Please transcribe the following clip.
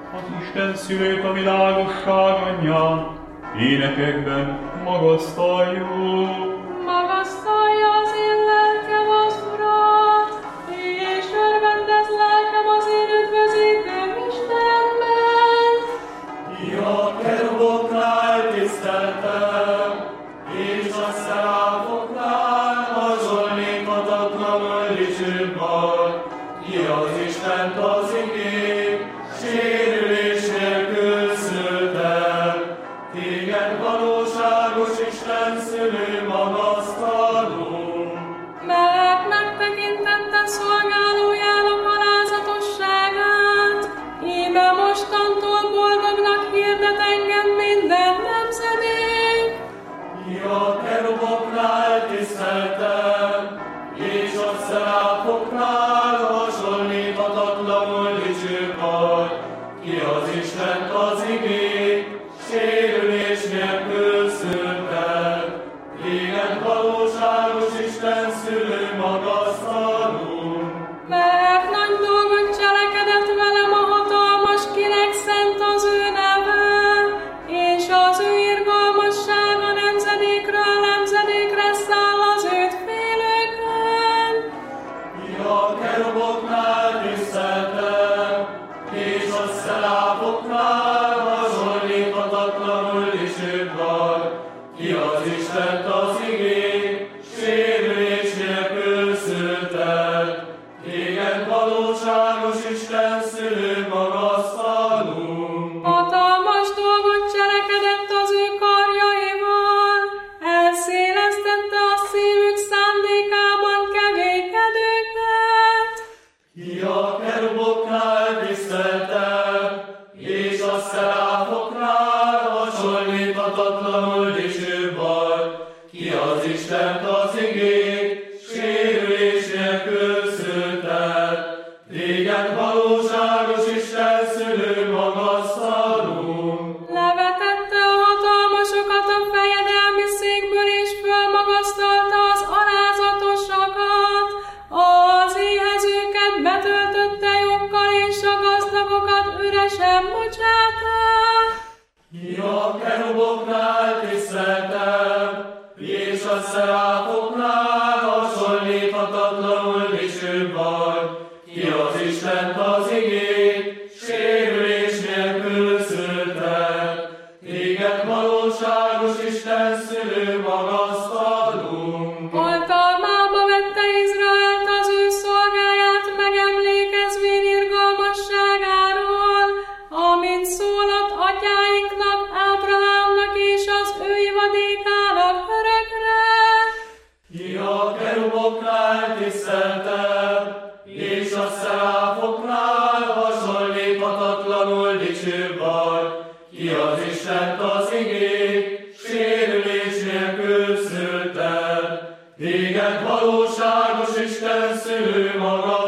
az Isten szülőt, a világosság anyját, énekekben magasztaljuk. Magasztalja az én lelkem az Urat, és örvendez lelkem az én üdvözítőm Istenben. A keruboknál tiszteltem, és a szeráfoknál hasonlíthatatlanul dicsőbb vagy. Ki az Istent az igény, sérülés nélkül szültem. Téged valóságos Isten szülő magasztalunk. Mert megtekintette szolgálójának alázatosságát, íme mostantól boldognak hirdet engem minden nemzedék. A keruboknál tiszteltem, és a szeráfoknál hasonlíthatatlanul dicsőbb vagy. Ki az Istent az igény, sérülés nélkül szülted. Téged valóságos Isten szülő magasztalunk. Mert nagy dolgot cselekedett velem a hatalmas, kinek szent az ő neve, és az ő irgalmassága nemzedékről nemzedékre száll az őt félőkön. A keruboknál tiszteltem, és a szeráfoknál hasonlíthatatlanul dicsőbb vagy. Ki az Istent az igény, sérülés nélkül szülted. Téged valóságos Isten szülő magasztalunk. Hatalmas dolgot cselekedett az ő karjaival, elszélesztette a szívük szándékában keménykedőket. A keruboknál tiszteltem, és a szeráfoknál hasonlíthatatlanul dicsőbb vagy. Ki az Istent az igény, sérülés nélkül szülted. Téged valóságos Isten szülő magasztalunk. Levetette a hatalmasokat a fejedelmi székből, és fölmagasztalta az alázatosakat. Az éhezőket betöltötte joggal, és a gazdagokat üresen bocsátta. A keruboknál tiszteltem, és a szeráfoknál hasonlíthatatlanul dicsőbb vagy. Ki az Istent az igény, sérülés nélkül szülted. Téged valóságos Isten szülő magasztalunk. Oltalmába vette Izraelt az ő szolgáját, megemlékezvén irgalmasságáról, amit szólott atyáinknak, Ábrahámnak és az ő ivadékának örökre. A keruboknál tiszteltem, és a szeráfoknál hasonlíthatatlanul dicsőbb vagy. Ki az Istent az igény, sérülés nélkül szülted. Téged valóságos Isten szülő maga